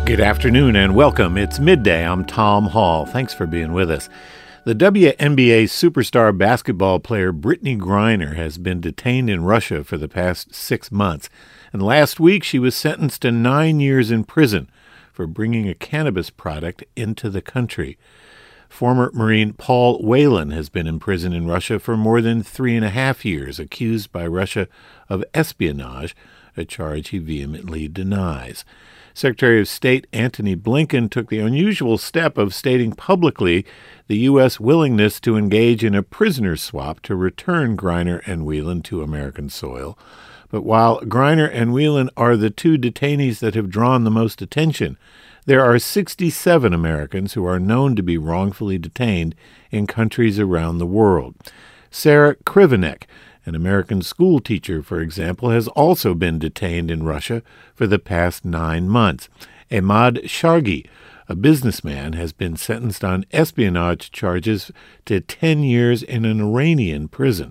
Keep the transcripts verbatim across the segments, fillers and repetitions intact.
Good afternoon and welcome. It's midday. I'm Tom Hall. Thanks for being with us. The W N B A superstar basketball player Brittney Griner has been detained in Russia for the past six months. And last week she was sentenced to nine years in prison for bringing a cannabis product into the country. Former Marine Paul Whelan has been in prison in Russia for more than three and a half years, accused by Russia of espionage, a charge he vehemently denies. Secretary of State Antony Blinken took the unusual step of stating publicly the U S willingness to engage in a prisoner swap to return Griner and Whelan to American soil. But while Griner and Whelan are the two detainees that have drawn the most attention, there are sixty-seven Americans who are known to be wrongfully detained in countries around the world. Sarah Krivonek, an American school teacher, for example, has also been detained in Russia for the past nine months. Emad Shargi, a businessman, has been sentenced on espionage charges to ten years in an Iranian prison.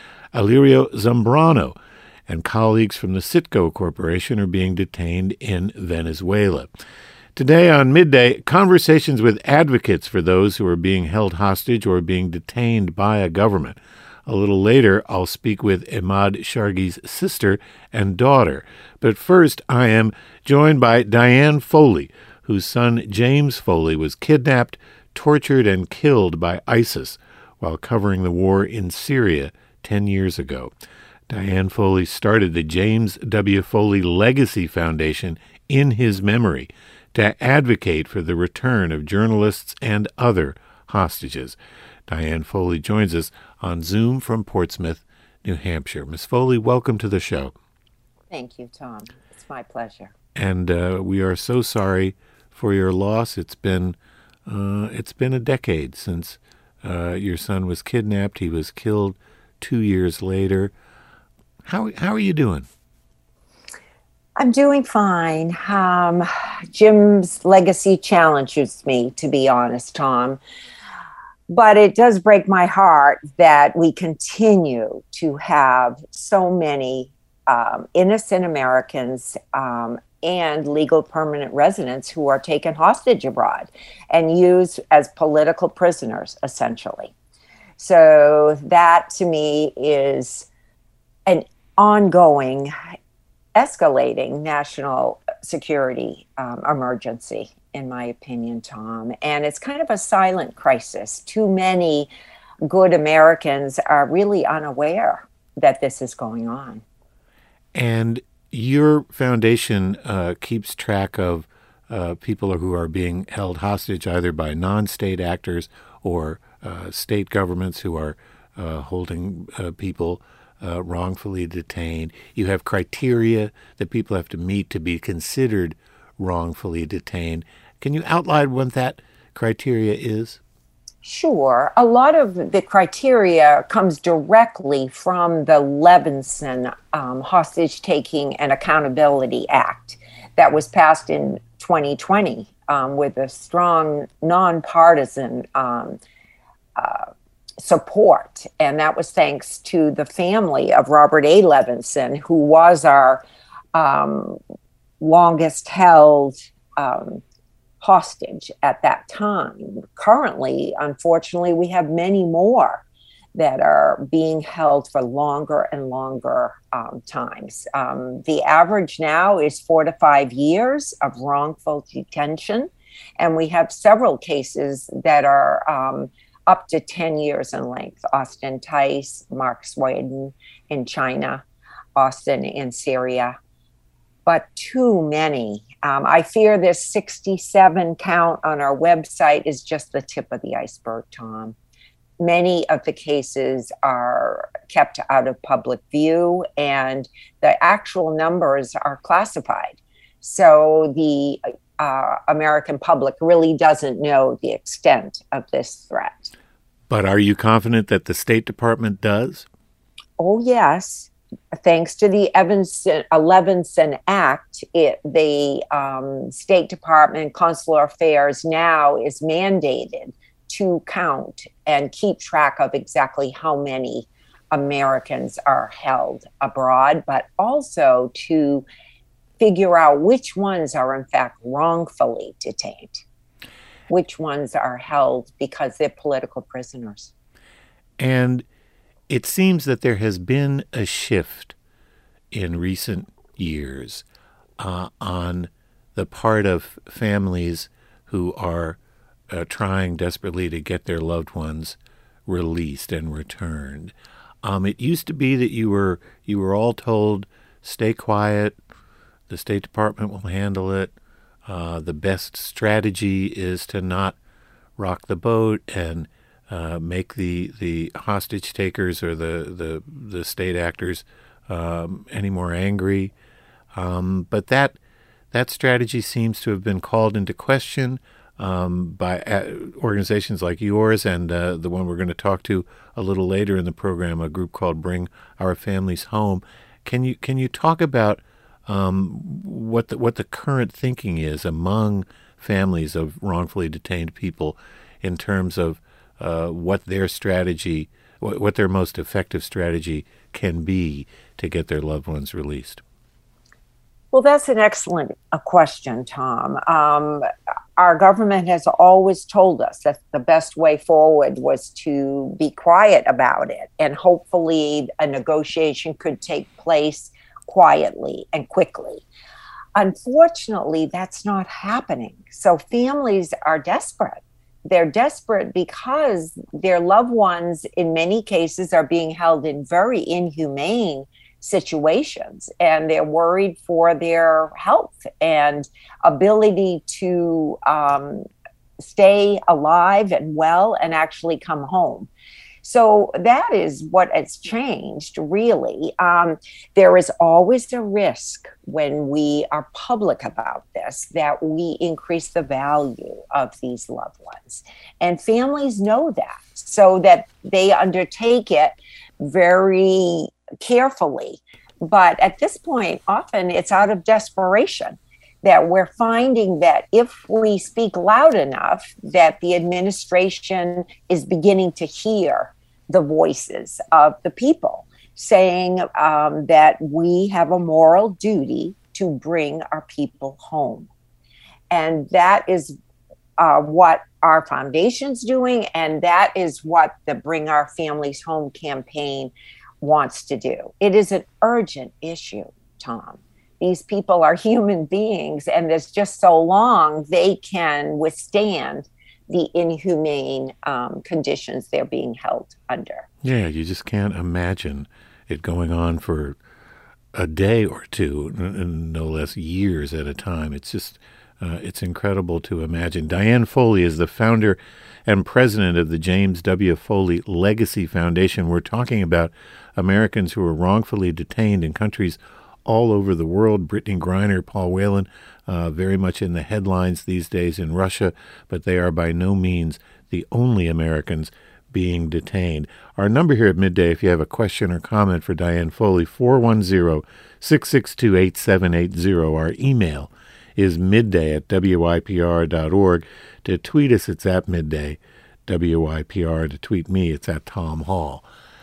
Alirio Zambrano and colleagues from the Citgo Corporation are being detained in Venezuela. Today on Midday, conversations with advocates for those who are being held hostage or being detained by a government. A little later, I'll speak with Emad Shargi's sister and daughter. But first, I am joined by Diane Foley, whose son James Foley was kidnapped, tortured, and killed by ISIS while covering the war in Syria ten years ago. Diane Foley started the James W. Foley Legacy Foundation in his memory to advocate for the return of journalists and other hostages. Diane Foley joins us on Zoom from Portsmouth, New Hampshire. Miss Foley, welcome to the show. Thank you, Tom. It's my pleasure. And uh, we are so sorry for your loss. It's been uh, it's been a decade since uh, your son was kidnapped. He was killed two years later. How how are you doing? I'm doing fine. Um, Jim's legacy challenges me, to be honest, Tom. But it does break my heart that we continue to have so many um, innocent Americans um, and legal permanent residents who are taken hostage abroad and used as political prisoners, essentially. So that, to me, is an ongoing, escalating national security um, emergency, in my opinion, Tom. And it's kind of a silent crisis. Too many good Americans are really unaware that this is going on. And your foundation uh, keeps track of uh, people who are being held hostage either by non-state actors or uh, state governments who are uh, holding uh, people uh, wrongfully detained. You have criteria that people have to meet to be considered wrongfully detained. Can you outline what that criteria is? Sure. A lot of the criteria comes directly from the Levinson um, Hostage Taking and Accountability Act that was passed in twenty twenty um, with a strong nonpartisan um, uh, support. And that was thanks to the family of Robert A. Levinson, who was our um, longest held um, hostage at that time. Currently, unfortunately, we have many more that are being held for longer and longer um, times. Um, the average now is four to five years of wrongful detention, and we have several cases that are um, up to ten years in length. Austin Tice, Mark Sweden in China, Austin in Syria, but too many. Um, I fear this sixty-seven count on our website is just the tip of the iceberg, Tom. Many of the cases are kept out of public view, and the actual numbers are classified. So the uh, American public really doesn't know the extent of this threat. But are you confident that the State Department does? Oh, yes. Thanks to the Evanson, uh, Levinson Act, it, the um, State Department Consular Affairs now is mandated to count and keep track of exactly how many Americans are held abroad, but also to figure out which ones are in fact wrongfully detained, which ones are held because they're political prisoners. And it seems that there has been a shift in recent years uh, on the part of families who are uh, trying desperately to get their loved ones released and returned. Um, it used to be that you were you were all told, stay quiet, the State Department will handle it. Uh, the best strategy is to not rock the boat and uh, make the, the hostage takers or the, the, the state actors um, any more angry. Um, but that that strategy seems to have been called into question um, by uh, organizations like yours and uh, the one we're going to talk to a little later in the program, a group called Bring Our Families Home. Can you can you talk about um, what the, what the current thinking is among families of wrongfully detained people in terms of uh, what their strategy, what, what their most effective strategy can be to get their loved ones released? Well, that's an excellent uh, question, Tom. Um, our government has always told us that the best way forward was to be quiet about it, and hopefully a negotiation could take place quietly and quickly. Unfortunately, that's not happening. So families are desperate. They're desperate because their loved ones, in many cases, are being held in very inhumane situations, and they're worried for their health and ability to um, stay alive and well and actually come home. So that is what has changed, really. Um, there is always a risk when we are public about this that we increase the value of these loved ones. And families know that, so that they undertake it very carefully. But at this point, often it's out of desperation that we're finding that if we speak loud enough, that the administration is beginning to hear the voices of the people saying um, that we have a moral duty to bring our people home. And that is uh, what our foundation's doing, and that is what the Bring Our Families Home campaign wants to do. It is an urgent issue, Tom. These people are human beings, and there's just so long they can withstand the inhumane um, conditions they're being held under. Yeah, you just can't imagine it going on for a day or two, and no less years at a time. It's just, uh, it's incredible to imagine. Diane Foley is the founder and president of the James W. Foley Legacy Foundation. We're talking about Americans who are wrongfully detained in countries all over the world. Brittney Griner, Paul Whelan, uh, very much in the headlines these days in Russia, but they are by no means the only Americans being detained. Our number here at Midday, if you have a question or comment for Diane Foley, four one zero, six six two, eight seven eight zero. Our email is midday at W I P R dot org. To tweet us, it's at midday, W I P R. To tweet me, it's at Tom Hall,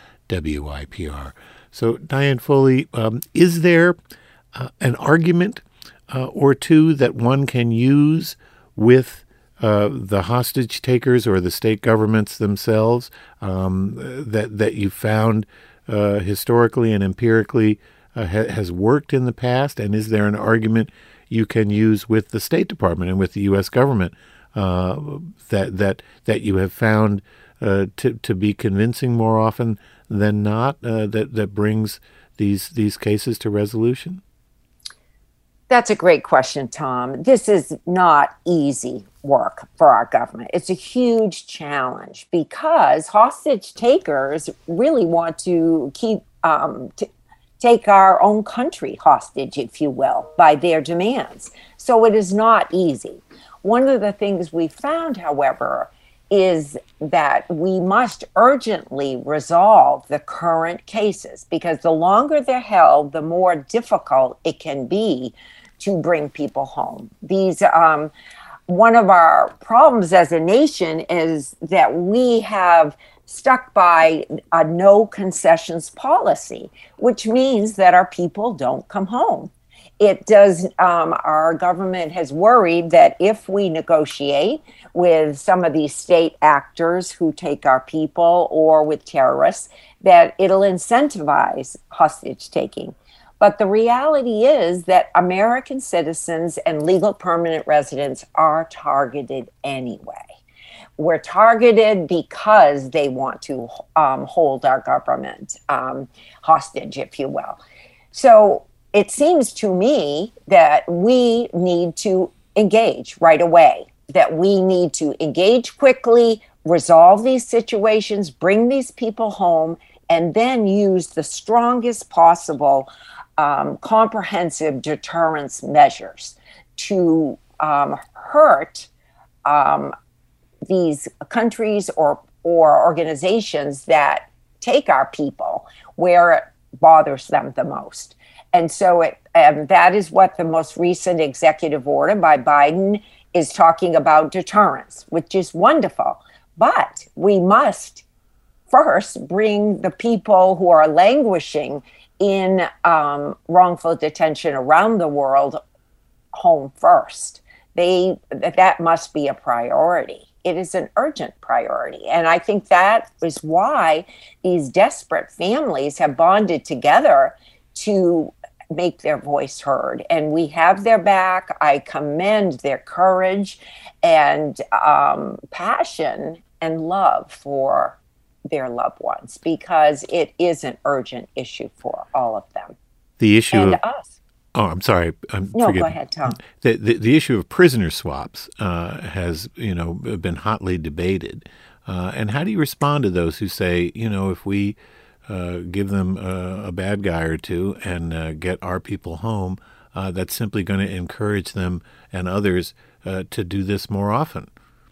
W I P R. So, Diane Foley, um, is there uh, an argument uh, or two that one can use with uh, the hostage takers or the state governments themselves um, that that you found uh, historically and empirically uh, ha- has worked in the past? And is there an argument you can use with the State Department and with the U S government uh, that that that you have found uh, to to be convincing more often than not, uh, that that brings these these cases to resolution? That's a great question, Tom. This is not easy work for our government. It's a huge challenge because hostage takers really want to keep um, t- take our own country hostage, if you will, by their demands. So it is not easy. One of the things we found, however, is that we must urgently resolve the current cases, because the longer they're held, the more difficult it can be to bring people home. These, um, one of our problems as a nation is that we have stuck by a no concessions policy, which means that our people don't come home. It does, um, our government has worried that if we negotiate with some of these state actors who take our people or with terrorists, that it'll incentivize hostage taking. But the reality is that American citizens and legal permanent residents are targeted anyway. We're targeted because they want to um, hold our government um, hostage, if you will. So it seems to me that we need to engage right away, that we need to engage quickly, resolve these situations, bring these people home, and then use the strongest possible um, comprehensive deterrence measures to um, hurt um, these countries or, or organizations that take our people where it bothers them the most. And so it, um, that is what the most recent executive order by Biden is talking about, deterrence, which is wonderful. But we must first bring the people who are languishing in um, wrongful detention around the world home first. They, that must be a priority. It is an urgent priority. And I think that is why these desperate families have bonded together to make their voice heard. And we have their back. I commend their courage and um, passion and love for their loved ones, because it is an urgent issue for all of them. The issue and of, us. Oh, I'm sorry. I'm no, forgetting. go ahead, Tom. The, the the issue of prisoner swaps uh, has, you know, been hotly debated. Uh, and how do you respond to those who say, you know, if we uh, give them a, a bad guy or two and uh, get our people home, uh, that's simply going to encourage them and others uh, to do this more often?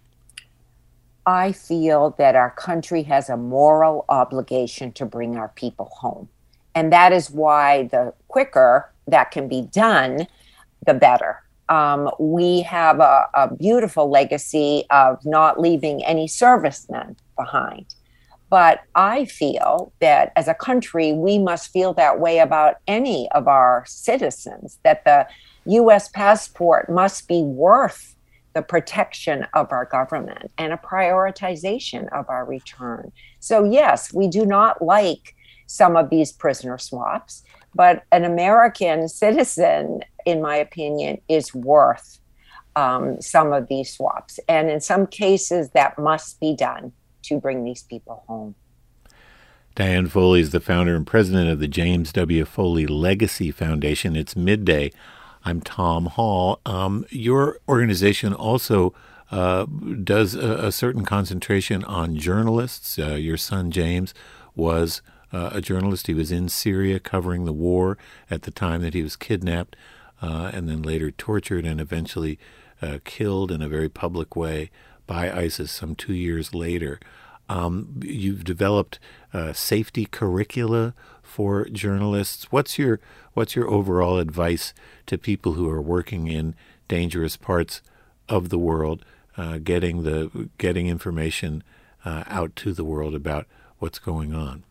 I feel that our country has a moral obligation to bring our people home. And that is why the quicker that can be done, the better. Um, we have a, a beautiful legacy of not leaving any servicemen behind. But I feel that as a country, we must feel that way about any of our citizens, that the U S passport must be worth the protection of our government and a prioritization of our return. So yes, we do not like some of these prisoner swaps, but an American citizen, in my opinion, is worth um, some of these swaps. And in some cases, that must be done to bring these people home. Diane Foley is the founder and president of the James W. Foley Legacy Foundation. It's midday. I'm Tom Hall. Um, your organization also uh, does a, a certain concentration on journalists. Uh, your son, James, was uh, a journalist. He was in Syria covering the war at the time that he was kidnapped uh, and then later tortured and eventually uh, killed in a very public way by ISIS some two years later. Um, you've developed uh, safety curricula for journalists. What's your what's your overall advice to people who are working in dangerous parts of the world, uh, getting the getting information uh, out to the world about what's going on?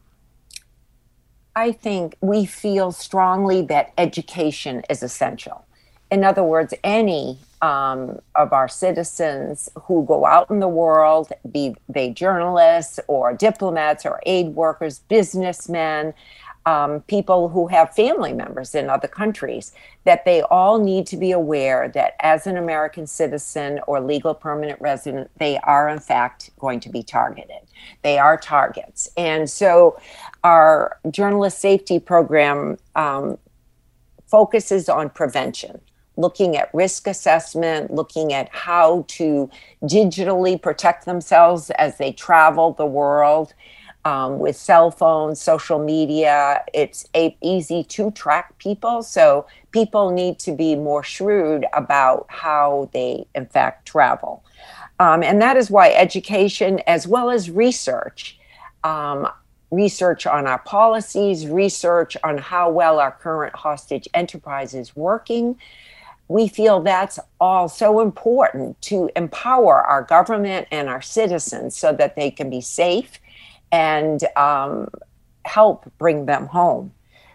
I think we feel strongly that education is essential. In other words, any um, of our citizens who go out in the world, be they journalists or diplomats or aid workers, businessmen, um, people who have family members in other countries, that they all need to be aware that as an American citizen or legal permanent resident, they are in fact going to be targeted. They are targets. And so our journalist safety program um, focuses on prevention, looking at risk assessment, looking at how to digitally protect themselves as they travel the world um, with cell phones, social media. It's a, easy to track people, so people need to be more shrewd about how they, in fact, travel. Um, and that is why education, as well as research, um, research on our policies, research on how well our current hostage enterprise is working, we feel that's all so important to empower our government and our citizens so that they can be safe and um, help bring them home.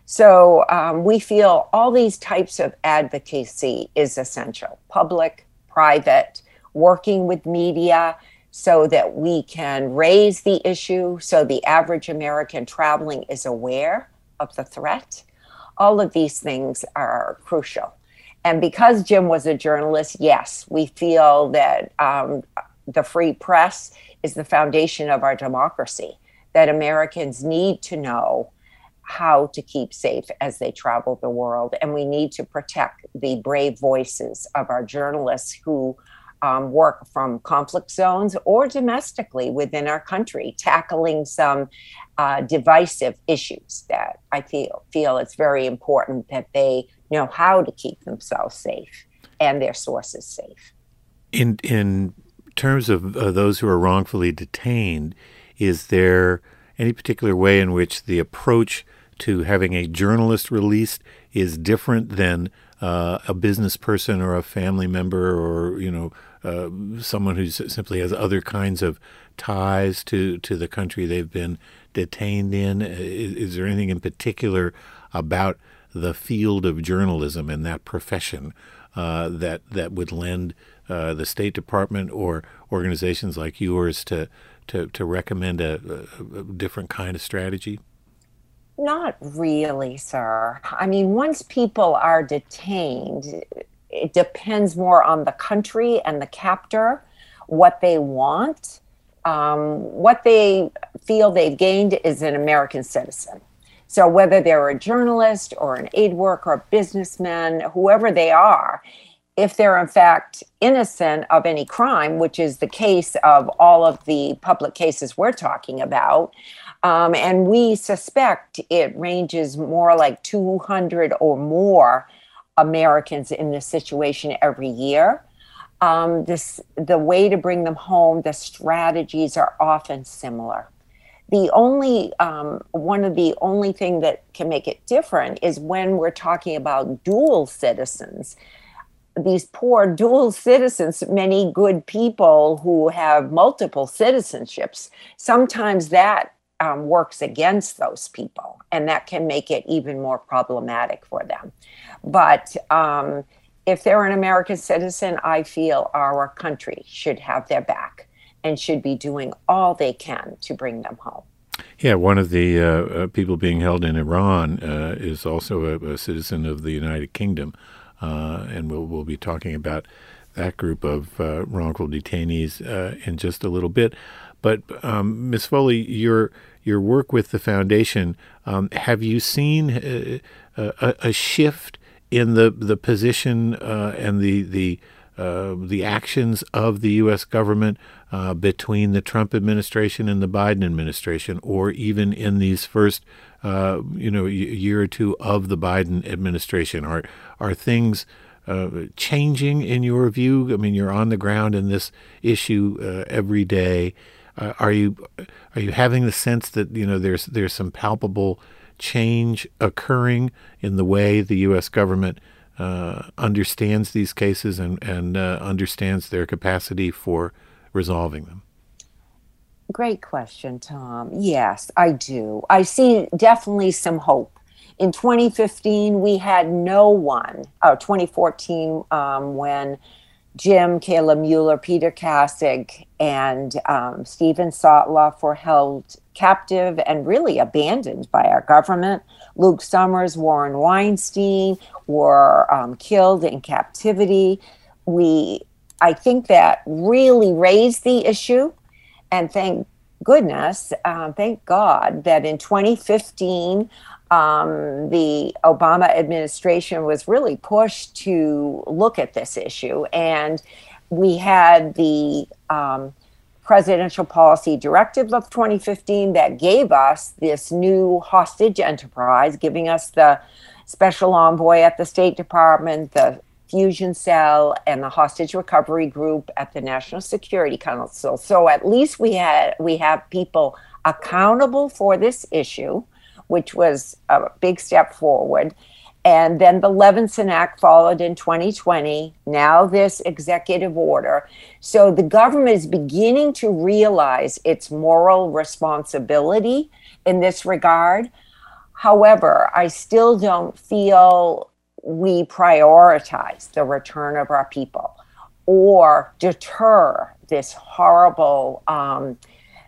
So um, we feel all these types of advocacy is essential, public, private, working with media so that we can raise the issue so the average American traveling is aware of the threat. All of these things are crucial. And because Jim was a journalist, yes, we feel that um, the free press is the foundation of our democracy, that Americans need to know how to keep safe as they travel the world. And we need to protect the brave voices of our journalists who um, work from conflict zones or domestically within our country, tackling some uh, divisive issues that I feel, feel it's very important that they know how to keep themselves safe and their sources safe. In, in terms of uh, those who are wrongfully detained, is there any particular way in which the approach to having a journalist released is different than uh, a business person or a family member or, you know, uh, someone who simply has other kinds of ties to, to the country they've been detained in? Is, is there anything in particular about the field of journalism and that profession uh, that that would lend uh, the State Department or organizations like yours to to, to recommend a, a, a different kind of strategy? Not really, sir. I mean, once people are detained, it depends more on the country and the captor, what they want. Um, what they feel they've gained is an American citizen. So whether they're a journalist or an aid worker, or businessman, whoever they are, if they're in fact innocent of any crime, which is the case of all of the public cases we're talking about, um, and we suspect it ranges more like two hundred or more Americans in this situation every year. Um, this, the way to bring them home, the strategies are often similar. The only, um, one of the only thing that can make it different is when we're talking about dual citizens. These poor dual citizens, many good people who have multiple citizenships, sometimes that um, works against those people, and that can make it even more problematic for them. But um, if they're an American citizen, I feel our country should have their back and should be doing all they can to bring them home. Yeah, one of the uh, uh, people being held in Iran uh, is also a, a citizen of the United Kingdom, uh, and we'll we'll be talking about that group of uh, wrongful detainees uh, in just a little bit. But um, Miz Foley, your your work with the foundation, um, have you seen a, a, a shift in the the position uh, and the the Uh, the actions of the U S government uh, between the Trump administration and the Biden administration, or even in these first, uh, you know, year or two of the Biden administration? Are are things uh, changing in your view? I mean, you're on the ground in this issue uh, every day. Uh, are you are you having the sense that, you know, there's there's some palpable change occurring in the way the U S government Uh, understands these cases and, and uh, understands their capacity for resolving them? Great question, Tom. Yes, I do. I see definitely some hope. In twenty fifteen, we had no one, or twenty fourteen, um, when Jim, Kayla Mueller, Peter Kassig, and um, Steven Sotloff were held captive and really abandoned by our government. Luke Summers, Warren Weinstein were um, killed in captivity. We, I think that really raised the issue, and thank goodness, um, thank God that in twenty fifteen, um, the Obama administration was really pushed to look at this issue, and we had the um, Presidential Policy Directive of twenty fifteen that gave us this new hostage enterprise, giving us the special envoy at the State Department, the fusion cell, and the hostage recovery group at the National Security Council. So at least we had we have people accountable for this issue, which was a big step forward. And then the Levinson Act followed in twenty twenty, now this executive order. So the government is beginning to realize its moral responsibility in this regard. However, I still don't feel we prioritize the return of our people or deter this horrible, um,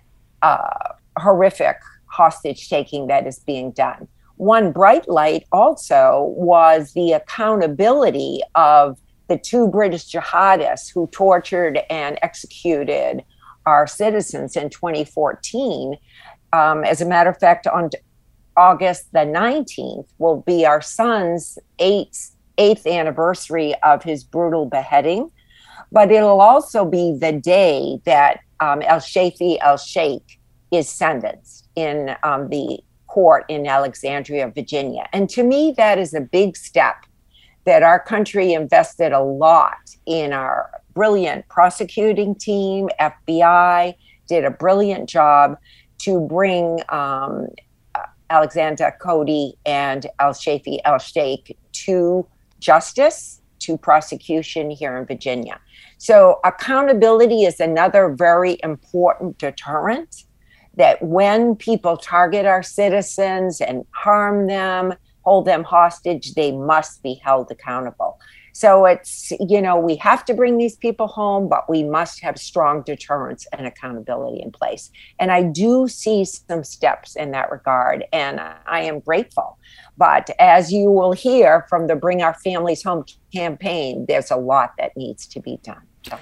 uh, horrific hostage taking that is being done. One bright light also was the accountability of the two British jihadists who tortured and executed our citizens in twenty fourteen. Um, as a matter of fact, on August the nineteenth will be our son's eighth, eighth anniversary of his brutal beheading. But it'll also be the day that um, El-Shafee El-Sheikh is sentenced in um, the court in Alexandria, Virginia. And to me, that is a big step that our country invested a lot in our brilliant prosecuting team. F B I did a brilliant job to bring um, Alexander Cody and El-Shafee El-Sheikh to justice, to prosecution here in Virginia. So accountability is another very important deterrent, that when people target our citizens and harm them, hold them hostage, they must be held accountable. So it's, you know, we have to bring these people home, but we must have strong deterrence and accountability in place. And I do see some steps in that regard, and I am grateful. But as you will hear from the Bring Our Families Home campaign, there's a lot that needs to be done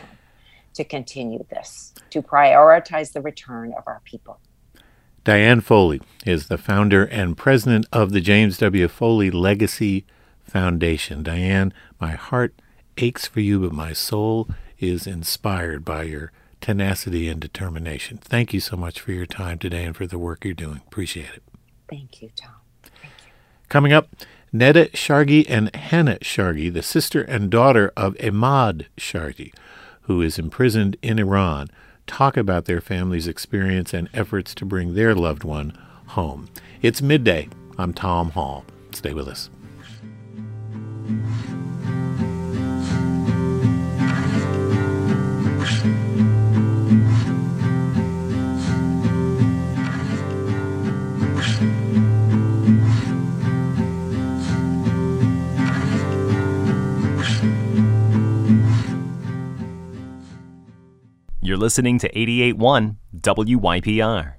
to continue this, to prioritize the return of our people. Diane Foley is the founder and president of the James W. Foley Legacy Foundation. Diane, my heart aches for you, but my soul is inspired by your tenacity and determination. Thank you so much for your time today and for the work you're doing. Appreciate it. Thank you, Tom. Thank you. Coming up, Neda Shargi and Hannah Shargi, the sister and daughter of Ahmaud Shargi, who is imprisoned in Iran, talk about their family's experience and efforts to bring their loved one home. It's midday. I'm Tom Hall. Stay with us. You're listening to eighty-eight point one W Y P R.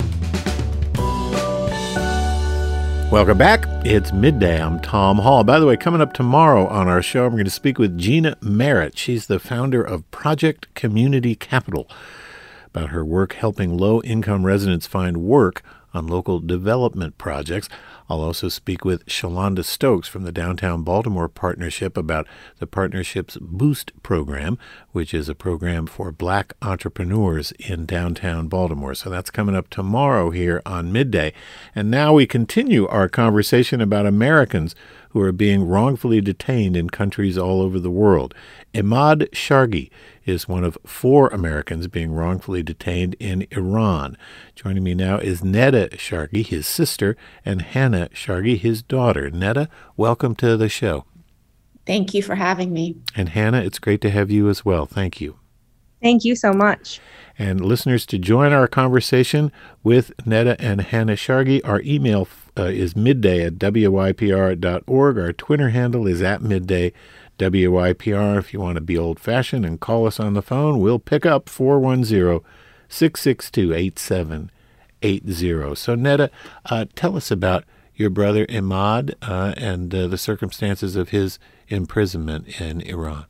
Welcome back. It's midday. I'm Tom Hall. By the way, coming up tomorrow on our show, I'm going to speak with Gina Merritt. She's the founder of Project Community Capital, about her work helping low-income residents find work on local development projects. I'll also speak with Shalonda Stokes from the Downtown Baltimore Partnership about the partnership's Boost program, which is a program for black entrepreneurs in downtown Baltimore. So that's coming up tomorrow here on Midday. And now we continue our conversation about Americans who are being wrongfully detained in countries all over the world. Ahmaud Shargi is one of four Americans being wrongfully detained in Iran. Joining me now is Neda Shargi, his sister, and Hannah Shargi, his daughter. Neda, welcome to the show. Thank you for having me. And Hannah, it's great to have you as well. Thank you. Thank you so much. And listeners, to join our conversation with Neda and Hannah Shargi, our email uh, is midday at W Y P R dot org. Our Twitter handle is at midday W Y P R. If you want to be old-fashioned and call us on the phone, we'll pick up four one zero, six six two, eight seven eight zero. So, Neda, uh, tell us about your brother Ahmaud uh, and uh, the circumstances of his imprisonment in Iran.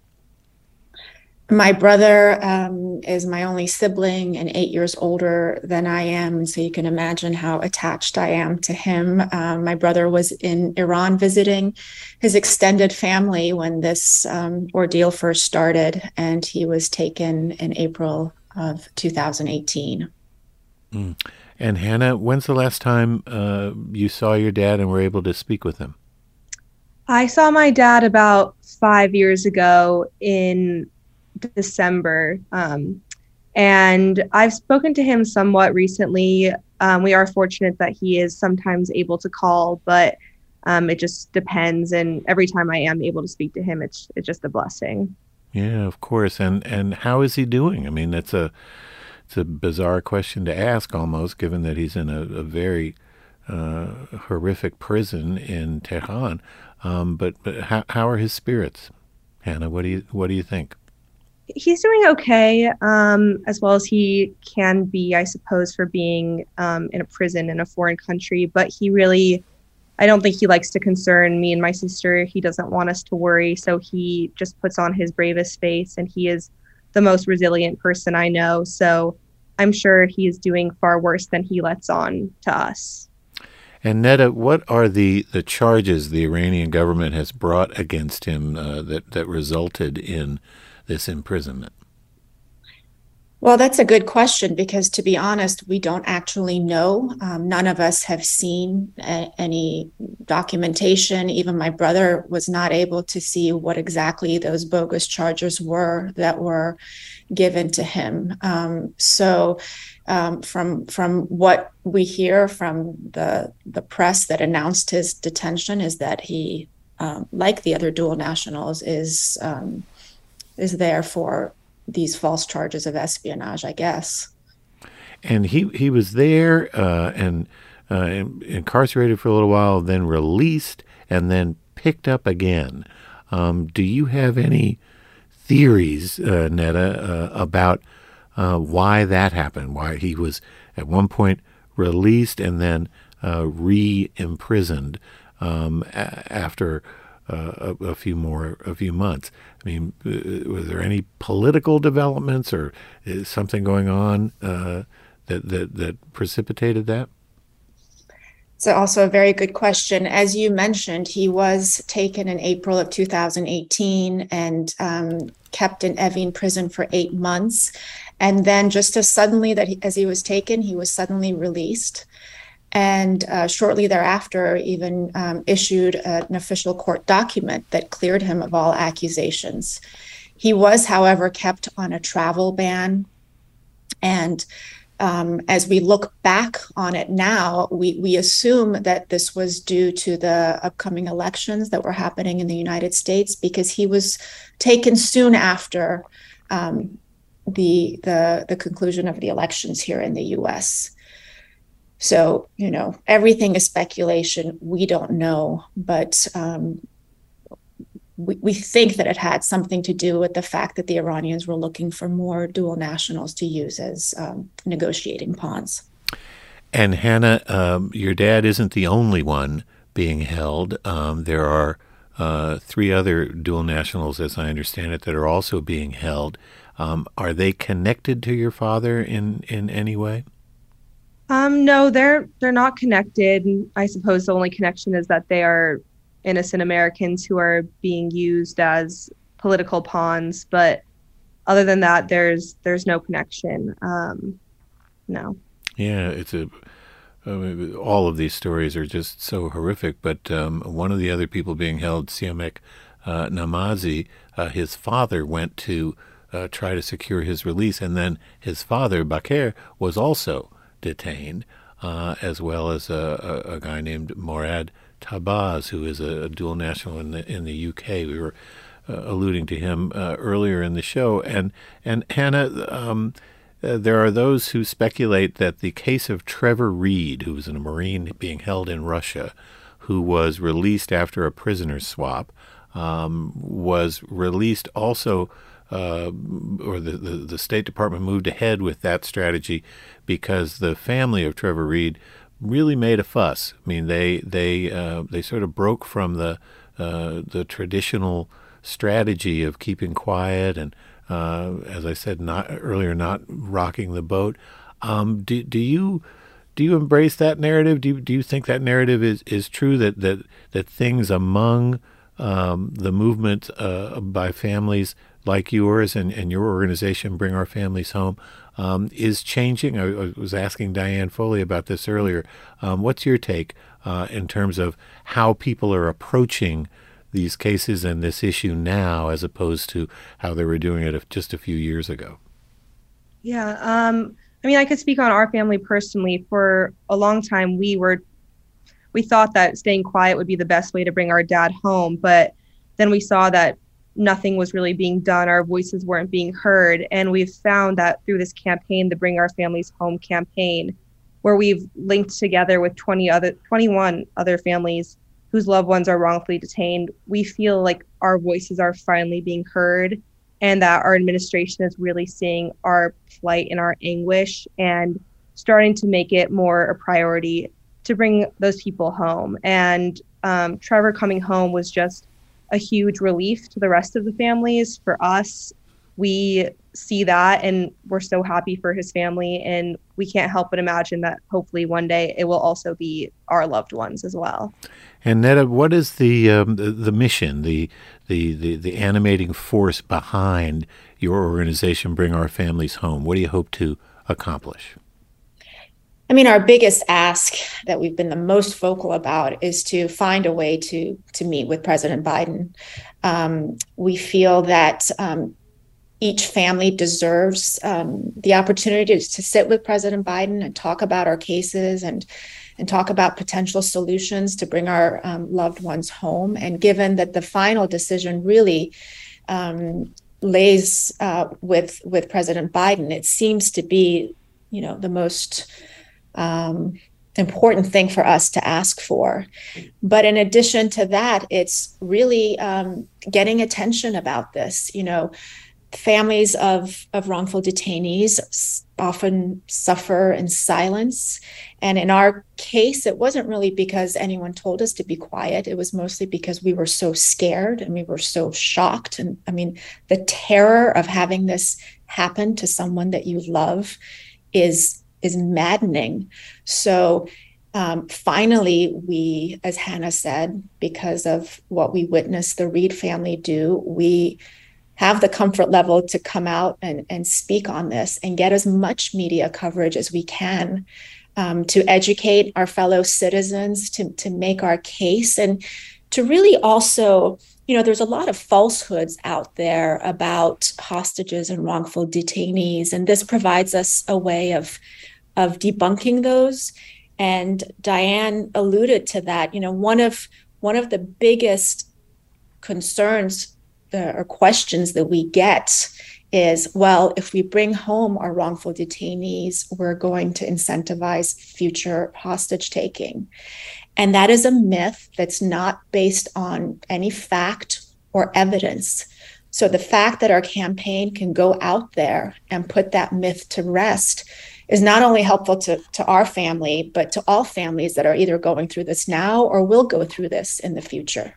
My brother um, is my only sibling and eight years older than I am. And so you can imagine how attached I am to him. Um, my brother was in Iran visiting his extended family when this um, ordeal first started, and he was taken in April of two thousand eighteen. Mm. And Hannah, when's the last time uh, you saw your dad and were able to speak with him? I saw my dad about five years ago in December, um, and I've spoken to him somewhat recently. Um, we are fortunate that he is sometimes able to call, but um, it just depends. And every time I am able to speak to him, it's it's just a blessing. Yeah, of course. And and how is he doing? I mean, that's a it's a bizarre question to ask almost, given that he's in a, a very uh, horrific prison in Tehran. Um, but but how, how are his spirits, Hannah? What do you what do you think? He's doing okay, um, as well as he can be, I suppose, for being um, in a prison in a foreign country. But he really, I don't think he likes to concern me and my sister. He doesn't want us to worry. So he just puts on his bravest face, and he is the most resilient person I know. So I'm sure he is doing far worse than he lets on to us. And Netta, what are the, the charges the Iranian government has brought against him uh, that, that resulted in this imprisonment? Well, that's a good question, because to be honest, we don't actually know. Um, none of us have seen a- any documentation. Even my brother was not able to see what exactly those bogus charges were that were given to him. Um, so um, from from what we hear from the, the press that announced his detention is that he, um, like the other dual nationals, is um, is there for these false charges of espionage, I guess. And he, he was there uh, and uh, incarcerated for a little while, then released, and then picked up again. Um, do you have any theories, uh, Netta, uh, about uh, why that happened? Why he was at one point released and then uh, re-imprisoned um, a- after Uh, a, a few more, a few months. I mean, uh, was there any political developments or is something going on uh, that, that that precipitated that? It's also a very good question. As you mentioned, he was taken in April of two thousand eighteen and um, kept in Evin prison for eight months. And then just as suddenly that he, as he was taken, he was suddenly released. And uh, shortly thereafter, even um, issued an official court document that cleared him of all accusations. He was, however, kept on a travel ban. And um, as we look back on it now, we, we assume that this was due to the upcoming elections that were happening in the United States, because he was taken soon after um, the, the, the conclusion of the elections here in the U S. So, you know, everything is speculation. We don't know, but um, we, we think that it had something to do with the fact that the Iranians were looking for more dual nationals to use as um, negotiating pawns. And Hannah, um, your dad isn't the only one being held. Um, there are uh, three other dual nationals, as I understand it, that are also being held. Um, are they connected to your father in, in any way? Um, no, they're they're not connected. I suppose the only connection is that they are innocent Americans who are being used as political pawns. But other than that, there's there's no connection. Um, no. Yeah, it's a. I mean, all of these stories are just so horrific. But um, one of the other people being held, Siamek uh, Namazi, uh, his father went to uh, try to secure his release, and then his father, Bakr, was also detained, uh, as well as a, a, a guy named Morad Tabaz, who is a, a dual national in the in the U K. We were uh, alluding to him uh, earlier in the show, and and Hannah, um, uh, there are those who speculate that the case of Trevor Reed, who was a Marine being held in Russia, who was released after a prisoner swap, um, was released also. Uh, or the, the, the State Department moved ahead with that strategy because the family of Trevor Reed really made a fuss. I mean, they they uh, they sort of broke from the uh, the traditional strategy of keeping quiet and, uh, as I said not earlier, not rocking the boat. Um, do do you do you embrace that narrative? Do you, do you think that narrative is, is true, that that that things among um, the movement uh, by families like yours and, and your organization, Bring Our Families Home, um, is changing? I, I was asking Diane Foley about this earlier. Um, what's your take uh, in terms of how people are approaching these cases and this issue now as opposed to how they were doing it just a few years ago? Yeah, um, I mean, I could speak on our family personally. For a long time, we were we thought that staying quiet would be the best way to bring our dad home, but then we saw that nothing was really being done. Our voices weren't being heard. And we've found that through this campaign, the Bring Our Families Home campaign, where we've linked together with twenty other, twenty-one other families whose loved ones are wrongfully detained. We feel like our voices are finally being heard and that our administration is really seeing our plight and our anguish and starting to make it more a priority to bring those people home. And um, Trevor coming home was just a huge relief to the rest of the families. For us, we see that and we're so happy for his family, and we can't help but imagine that hopefully one day it will also be our loved ones as well. And Netta, what is the um, the, the mission, the, the the the animating force behind your organization, Bring Our Families Home? What do you hope to accomplish? I mean, our biggest ask that we've been the most vocal about is to find a way to to meet with President Biden. Um, we feel that um, each family deserves um, the opportunity to, to sit with President Biden and talk about our cases and and talk about potential solutions to bring our um, loved ones home. And given that the final decision really um, lays uh, with with President Biden, it seems to be, you know, the most um, important thing for us to ask for. But in addition to that, it's really um, getting attention about this. You know, families of, of wrongful detainees often suffer in silence. And in our case, it wasn't really because anyone told us to be quiet. It was mostly because we were so scared and we were so shocked. And I mean, the terror of having this happen to someone that you love is, is maddening. So um, finally, we, as Hannah said, because of what we witnessed the Reed family do, we have the comfort level to come out and, and speak on this and get as much media coverage as we can um, to educate our fellow citizens, to, to make our case, and to really also, you know, there's a lot of falsehoods out there about hostages and wrongful detainees, and this provides us a way of, of debunking those. And Diane alluded to that. You know, one of one of the biggest concerns or questions that we get is, well, if we bring home our wrongful detainees, we're going to incentivize future hostage taking. And that is a myth that's not based on any fact or evidence. So the fact that our campaign can go out there and put that myth to rest is not only helpful to, to our family, but to all families that are either going through this now or will go through this in the future.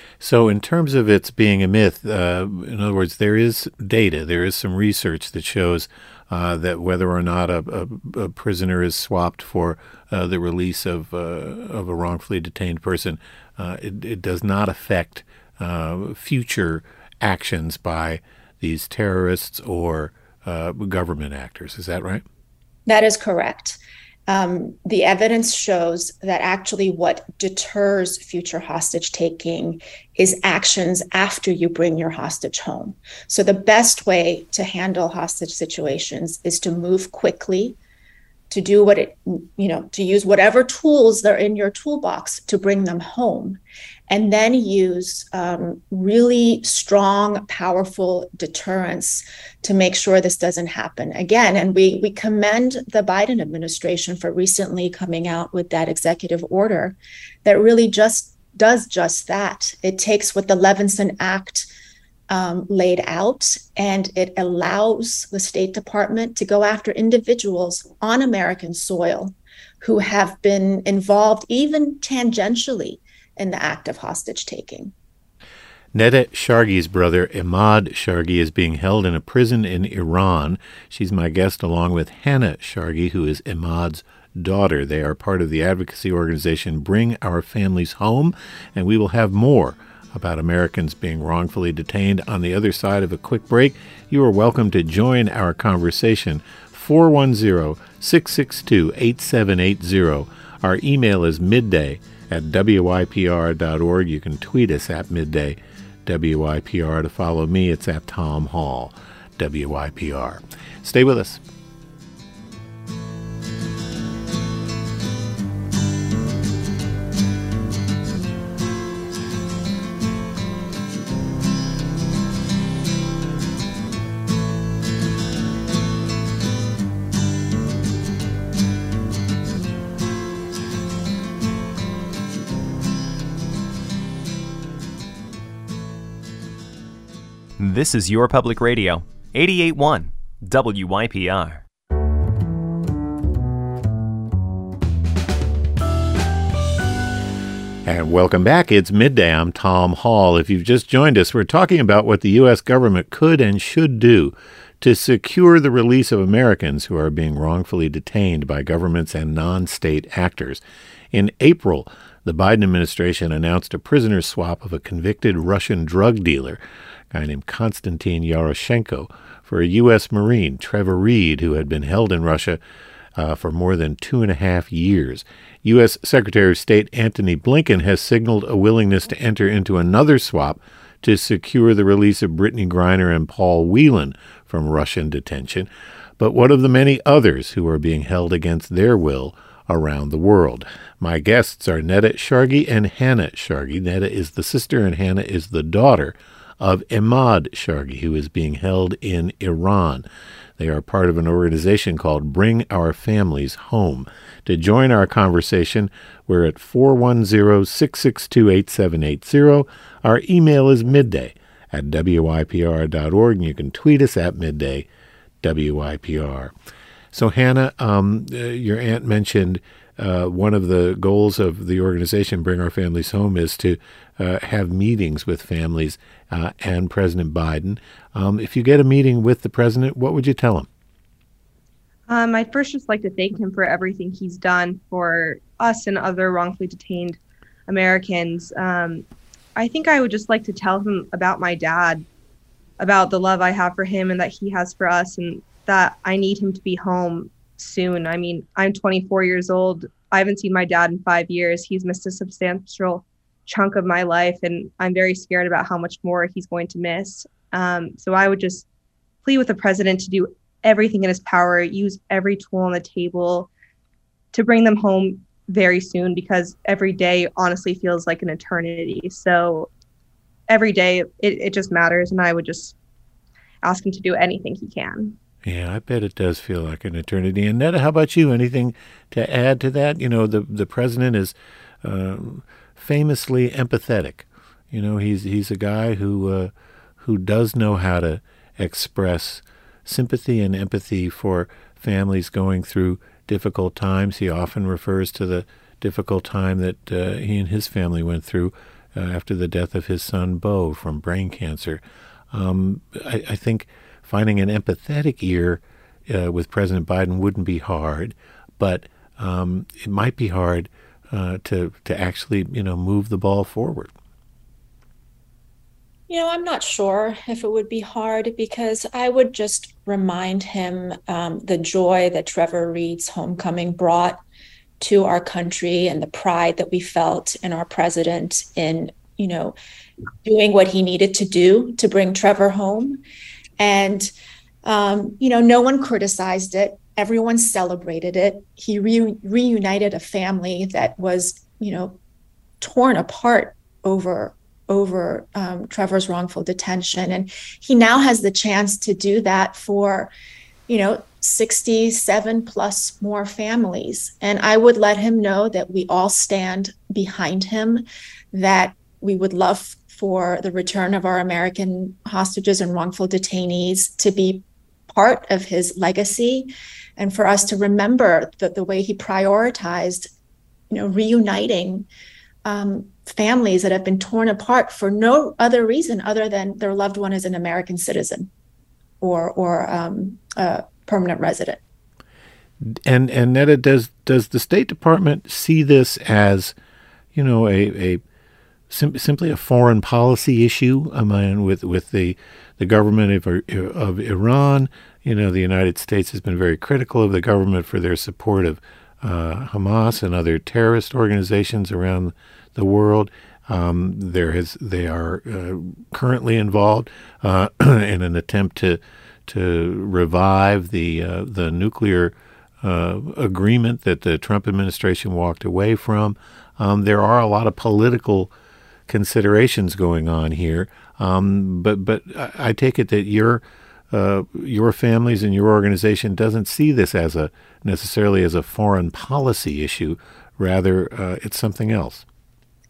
So in terms of its being a myth, uh, in other words, there is data, there is some research that shows uh, that whether or not a, a, a prisoner is swapped for uh, the release of, uh, of a wrongfully detained person, uh, it, it does not affect uh, future actions by these terrorists or uh, government actors. Is that right? That is correct. Um, the evidence shows that actually what deters future hostage taking is actions after you bring your hostage home. So the best way to handle hostage situations is to move quickly, to do what it, you know, to use whatever tools that are in your toolbox to bring them home, and then use um, really strong, powerful deterrence to make sure this doesn't happen again. And we we commend the Biden administration for recently coming out with that executive order that really just does just that. It takes what the Levinson Act um, laid out, and it allows the State Department to go after individuals on American soil who have been involved even tangentially in the act of hostage taking. Netta Sharghi's brother, Emad Sharghi, is being held in a prison in Iran. She's my guest along with Hannah Sharghi, who is Emad's daughter. They are part of the advocacy organization Bring Our Families Home, and we will have more about Americans being wrongfully detained on the other side of a quick break. You are welcome to join our conversation, four one zero, six six two, eight seven eight zero. Our email is midday at W Y P R dot org. You can tweet us at midday W Y P R. To follow me, it's at Tom Hall, W Y P R. Stay with us. This is Your Public Radio, eighty-eight point one W Y P R. And welcome back. It's midday. I'm Tom Hall. If you've just joined us, we're talking about what the U S government could and should do to secure the release of Americans who are being wrongfully detained by governments and non-state actors. In April, the Biden administration announced a prisoner swap of a convicted Russian drug dealer, a guy named Konstantin Yaroshenko, for a U S Marine, Trevor Reed, who had been held in Russia uh, for more than two and a half years. U S Secretary of State Antony Blinken has signaled a willingness to enter into another swap to secure the release of Brittany Griner and Paul Whelan from Russian detention. But what of the many others who are being held against their will around the world? My guests are Neda Shargi and Hannah Shargi. Neda is the sister and Hannah is the daughter of Emad Shargi, who is being held in Iran. They are part of an organization called Bring Our Families Home. To join our conversation, we're at four one zero, six six two, eight seven eight zero. Our email is midday at W Y P R dot org, and you can tweet us at midday W Y P R. So, Hannah, um, uh, your aunt mentioned uh, one of the goals of the organization Bring Our Families Home is to uh, have meetings with families uh, and President Biden. Um, if you get a meeting with the president, what would you tell him? Um, I'd first just like to thank him for everything he's done for us and other wrongfully detained Americans. Um, I think I would just like to tell him about my dad, about the love I have for him and that he has for us, and that I need him to be home soon. I mean, I'm twenty-four years old. I haven't seen my dad in five years. He's missed a substantial chunk of my life, and I'm very scared about how much more he's going to miss. Um, so I would just plead with the president to do everything in his power, use every tool on the table to bring them home very soon, because every day honestly feels like an eternity. So every day it, it just matters, and I would just ask him to do anything he can. Yeah, I bet it does feel like an eternity. And Neda, how about you? Anything to add to that? You know, the the president is uh, famously empathetic. You know, he's he's a guy who uh, who does know how to express sympathy and empathy for families going through difficult times. He often refers to the difficult time that uh, he and his family went through uh, after the death of his son, Bo, from brain cancer. Um, I, I think finding an empathetic ear uh, with President Biden wouldn't be hard, but um, it might be hard uh, to to actually, you know, move the ball forward. You know, I'm not sure if it would be hard, because I would just remind him um, the joy that Trevor Reed's homecoming brought to our country and the pride that we felt in our president in, you know, doing what he needed to do to bring Trevor home. And, um, you know, no one criticized it. Everyone celebrated it. He re- reunited a family that was, you know, torn apart over over um, Trevor's wrongful detention. And he now has the chance to do that for, you know, sixty-seven plus more families. And I would let him know that we all stand behind him, that we would love for the return of our American hostages and wrongful detainees to be part of his legacy, and for us to remember that the way he prioritized, you know, reuniting um, families that have been torn apart for no other reason other than their loved one is an American citizen or or um, a permanent resident. And and Neda, does does the State Department see this as, you know, a a sim- simply a foreign policy issue? I mean, with with the the government of of Iran, you know, the United States has been very critical of the government for their support of uh, Hamas and other terrorist organizations around the world. Um, there has they are uh, currently involved uh, in an attempt to to revive the uh, the nuclear uh, agreement that the Trump administration walked away from. Um, there are a lot of political considerations going on here, um, but but I, I take it that your uh, your families and your organization doesn't see this as a necessarily as a foreign policy issue. Rather, uh, it's something else.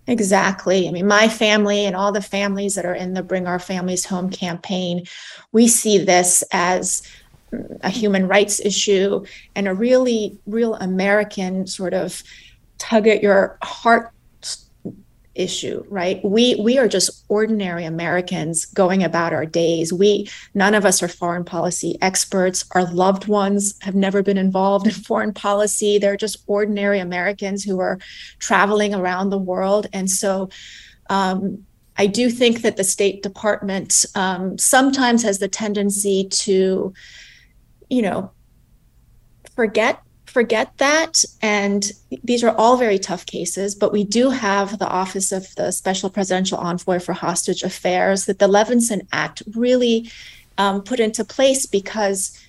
Exactly. I mean, my family and all the families that are in the Bring Our Families Home campaign, we see this as a human rights issue and a really real American sort of tug at your heart issue, right? We we are just ordinary Americans going about our days. We none of us are foreign policy experts. Our loved ones have never been involved in foreign policy. They're just ordinary Americans who are traveling around the world. And so um, I do think that the State Department um, sometimes has the tendency to, you know, forget forget that. And these are all very tough cases, but we do have the Office of the Special Presidential Envoy for Hostage Affairs that the Levinson Act really um, put into place, because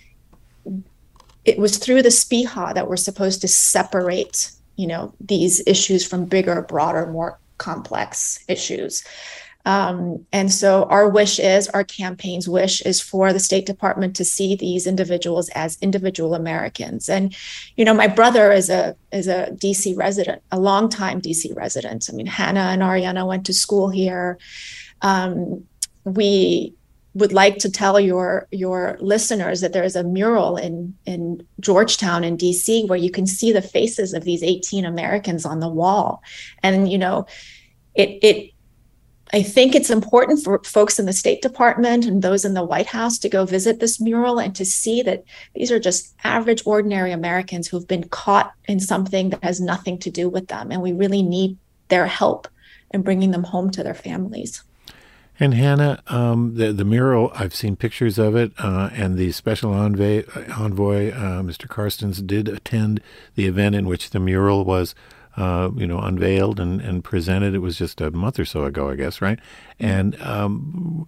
it was through the S P H A that we're supposed to separate, you know, these issues from bigger, broader, more complex issues. Um, and so our wish is, our campaign's wish is for the State Department to see these individuals as individual Americans. And, you know, my brother is a is a D C resident, a longtime D C resident. I mean, Hannah and Ariana went to school here. Um, we would like to tell your your listeners that there is a mural in in Georgetown in D C where you can see the faces of these eighteen Americans on the wall. And, you know, it it I think it's important for folks in the State Department and those in the White House to go visit this mural and to see that these are just average, ordinary Americans who've been caught in something that has nothing to do with them. And we really need their help in bringing them home to their families. And Hannah, um, the the mural, I've seen pictures of it, uh, and the special envoy, envoy uh, Mister Carstens, did attend the event in which the mural was Uh, you know, unveiled and, and presented. It was just a month or so ago, I guess, right? And um,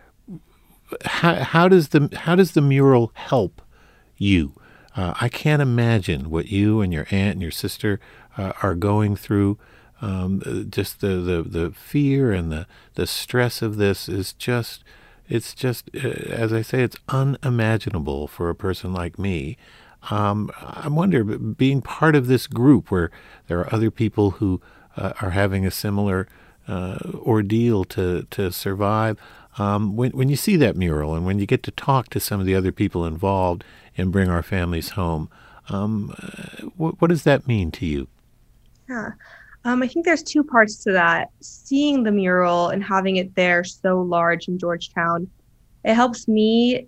how how does the how does the mural help you? Uh, I can't imagine what you and your aunt and your sister uh, are going through. Um, just the, the, the fear and the, the stress of this is just, it's just, uh, as I say, it's unimaginable for a person like me. Um, I wonder, being part of this group where there are other people who uh, are having a similar uh, ordeal to to survive, um, when when you see that mural and when you get to talk to some of the other people involved in Bring Our Families Home, um, uh, what, what does that mean to you? Yeah, um, I think there's two parts to that. Seeing the mural and having it there so large in Georgetown, it helps me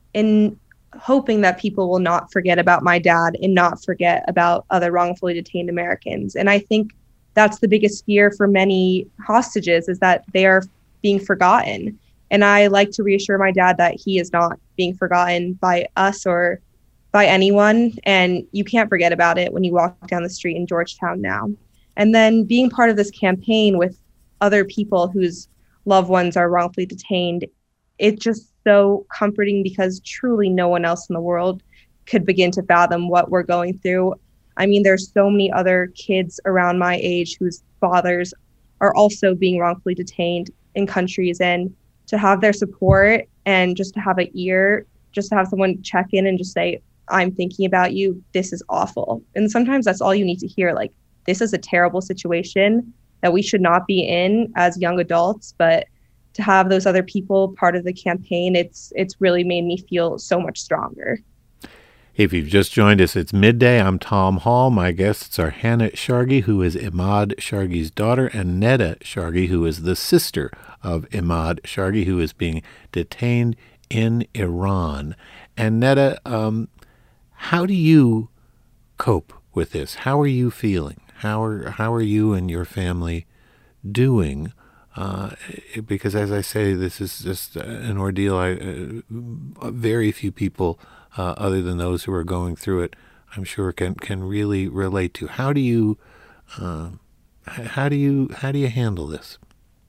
in hoping that people will not forget about my dad and not forget about other wrongfully detained Americans. And I think that's the biggest fear for many hostages, is that they are being forgotten. And I like to reassure my dad that he is not being forgotten by us or by anyone. And you can't forget about it when you walk down the street in Georgetown now. And then being part of this campaign with other people whose loved ones are wrongfully detained, it's just so comforting, because truly no one else in the world could begin to fathom what we're going through. I mean, there's so many other kids around my age whose fathers are also being wrongfully detained in countries, and to have their support and just to have an ear, just to have someone check in and just say, I'm thinking about you, this is awful. And sometimes that's all you need to hear. Like, this is a terrible situation that we should not be in as young adults, but to have those other people part of the campaign, it's it's really made me feel so much stronger. If you've just joined us, it's midday. I'm Tom Hall. My guests are Hannah Shargi, who is Imad Shargi's daughter, and Neda Shargi, who is the sister of Imad Shargi, who is being detained in Iran. And Neda, um, how do you cope with this? How are you feeling? How are how are you and your family doing? Uh, because, as I say, this is just an ordeal. I, uh, very few people, uh, other than those who are going through it, I'm sure can can really relate to. How do you, uh, how do you, how do you handle this?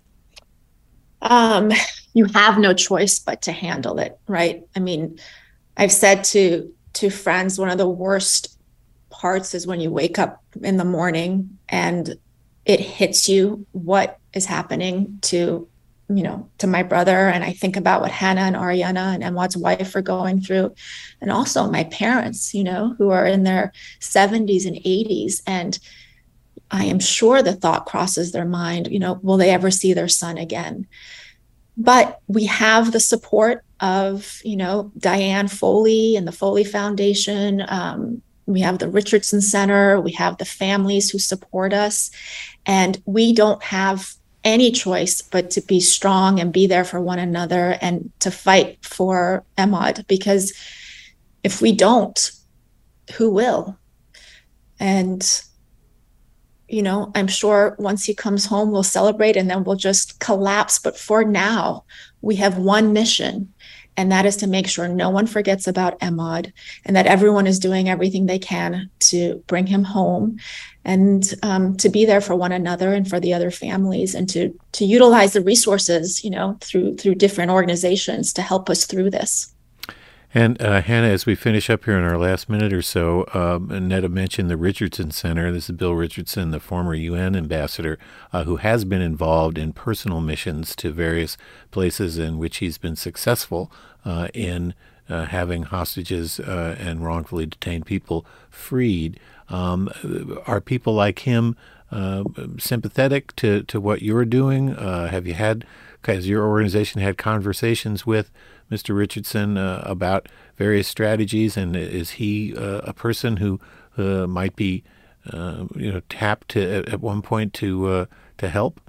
Um, you have no choice but to handle it, right? I mean, I've said to to friends, one of the worst parts is when you wake up in the morning and it hits you what is happening to, you know, to my brother. And I think about what Hannah and Ariana and Emad's wife are going through. And also my parents, you know, who are in their seventies and eighties. And I am sure the thought crosses their mind, you know, will they ever see their son again? But we have the support of, you know, Diane Foley and the Foley Foundation. Um, we have the Richardson Center. We have the families who support us. And we don't have any choice but to be strong and be there for one another and to fight for Emad, because if we don't, who will? And, you know, I'm sure once he comes home, we'll celebrate and then we'll just collapse. But for now, we have one mission, and that is to make sure no one forgets about Emad and that everyone is doing everything they can to bring him home, and um, to be there for one another and for the other families, and to to utilize the resources, you know, through through different organizations to help us through this. And uh, Hannah, as we finish up here in our last minute or so, um, Netta mentioned the Richardson Center. This is Bill Richardson, the former U N ambassador, uh, who has been involved in personal missions to various places in which he's been successful uh, in uh, having hostages uh, and wrongfully detained people freed. Um, are people like him uh, sympathetic to, to what you're doing? Uh, have you had, has your organization had conversations with Mister Richardson uh, about various strategies, and is he uh, a person who uh, might be, uh, you know, tapped to, at, at one point to uh, to help?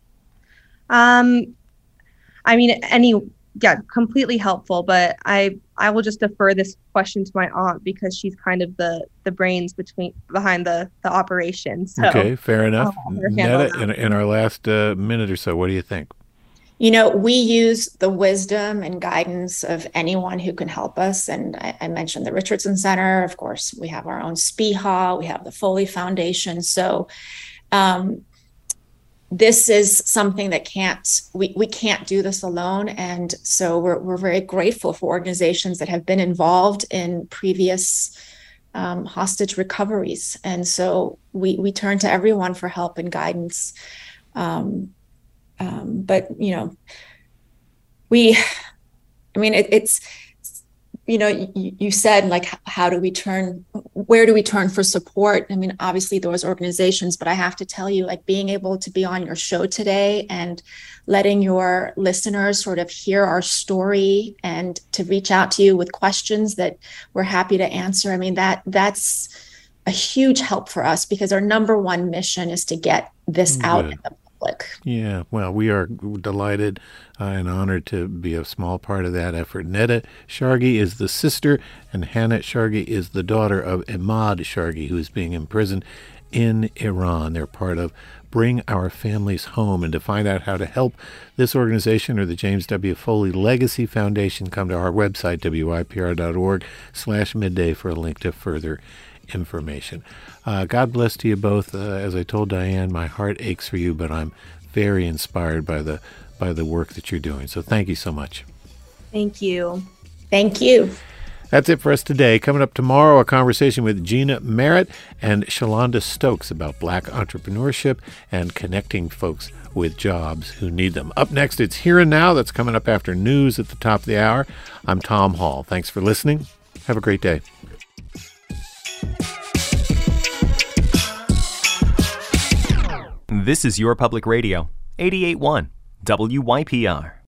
Um, I mean, any yeah, completely helpful. But I I will just defer this question to my aunt because she's kind of the the brains between behind the the operation. So, okay, fair enough. Netta, in, in our last uh, minute or so, what do you think? You know, we use the wisdom and guidance of anyone who can help us. And I, I mentioned the Richardson Center. Of course, we have our own S P H A. We have the Foley Foundation. So um, this is something that can't, we, we can't do this alone. And so we're, we're very grateful for organizations that have been involved in previous um, hostage recoveries. And so we, we turn to everyone for help and guidance. Um, Um, but, you know, we, I mean, it, it's, you know, you, you said, like, how do we turn, where do we turn for support? I mean, obviously those organizations, but I have to tell you, like, being able to be on your show today and letting your listeners sort of hear our story and to reach out to you with questions that we're happy to answer. I mean, that that's a huge help for us, because our number one mission is to get this out in the public. Yeah, well, we are delighted uh, and honored to be a small part of that effort. Netta Shargi is the sister, and Hannah Shargi is the daughter of Emad Shargi, who is being imprisoned in Iran. They're part of Bring Our Families Home. And to find out how to help this organization or the James W. Foley Legacy Foundation, come to our website, W I P R dot org slash midday, for a link to further information. Uh, God bless to you both. Uh, as I told Diane, my heart aches for you, but I'm very inspired by the by the work that you're doing. So thank you so much. Thank you. Thank you. That's it for us today. Coming up tomorrow, a conversation with Gina Merritt and Shalonda Stokes about Black entrepreneurship and connecting folks with jobs who need them. Up next, it's Here and Now. That's coming up after news at the top of the hour. I'm Tom Hall. Thanks for listening. Have a great day. This is Your Public Radio, eighty-eight point one W Y P R.